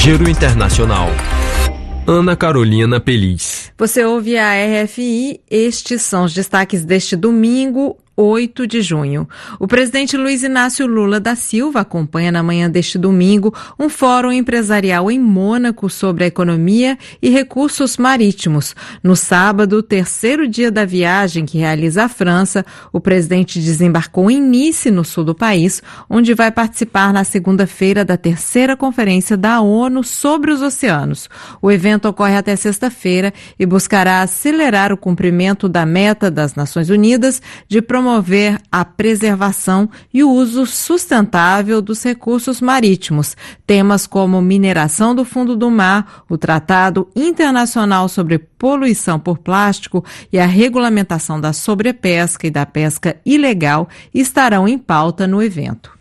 Giro Internacional. Ana Carolina Peliz. Você ouve a RFI, estes são os destaques deste domingo, 8 de junho. O presidente Luiz Inácio Lula da Silva acompanha na manhã deste domingo um fórum empresarial em Mônaco sobre a economia e recursos marítimos. No sábado, terceiro dia da viagem que realiza à França, o presidente desembarcou em Nice, no sul do país, onde vai participar na segunda-feira da terceira conferência da ONU sobre os oceanos. O evento ocorre até sexta-feira e buscará acelerar o cumprimento da meta das Nações Unidas de promover a preservação e o uso sustentável dos recursos marítimos. Temas como mineração do fundo do mar, o Tratado Internacional sobre Poluição por Plástico e a regulamentação da sobrepesca e da pesca ilegal estarão em pauta no evento.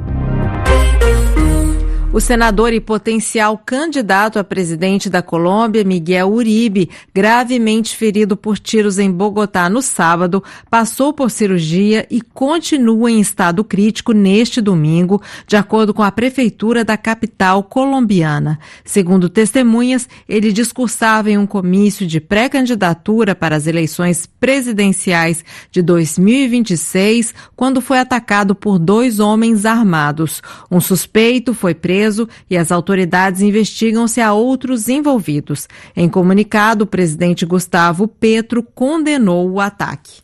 O senador e potencial candidato a presidente da Colômbia, Miguel Uribe, gravemente ferido por tiros em Bogotá no sábado, passou por cirurgia e continua em estado crítico neste domingo, de acordo com a prefeitura da capital colombiana. Segundo testemunhas, ele discursava em um comício de pré-candidatura para as eleições presidenciais de 2026, quando foi atacado por 2 homens armados. Um suspeito foi preso e as autoridades investigam se há outros envolvidos. Em comunicado, o presidente Gustavo Petro condenou o ataque.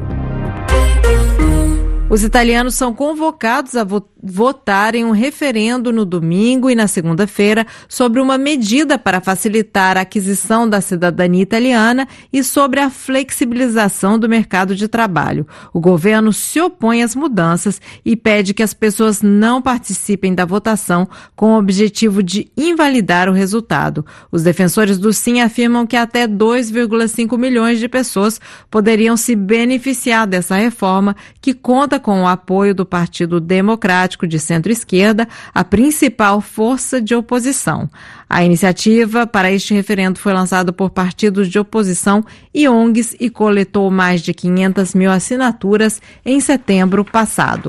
Os italianos são convocados a votar em um referendo no domingo e na segunda-feira sobre uma medida para facilitar a aquisição da cidadania italiana e sobre a flexibilização do mercado de trabalho. O governo se opõe às mudanças e pede que as pessoas não participem da votação com o objetivo de invalidar o resultado. Os defensores do sim afirmam que até 2,5 milhões de pessoas poderiam se beneficiar dessa reforma, que conta com o apoio do Partido Democrático de centro-esquerda, a principal força de oposição. A iniciativa para este referendo foi lançada por partidos de oposição e ONGs e coletou mais de 500 mil assinaturas em setembro passado.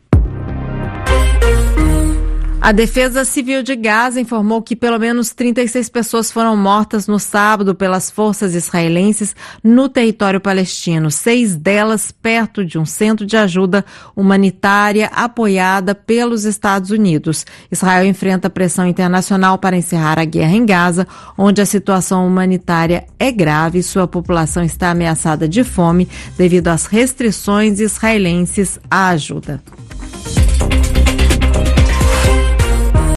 A Defesa Civil de Gaza informou que pelo menos 36 pessoas foram mortas no sábado pelas forças israelenses no território palestino, 6 delas perto de um centro de ajuda humanitária apoiada pelos Estados Unidos. Israel enfrenta pressão internacional para encerrar a guerra em Gaza, onde a situação humanitária é grave e sua população está ameaçada de fome devido às restrições israelenses à ajuda.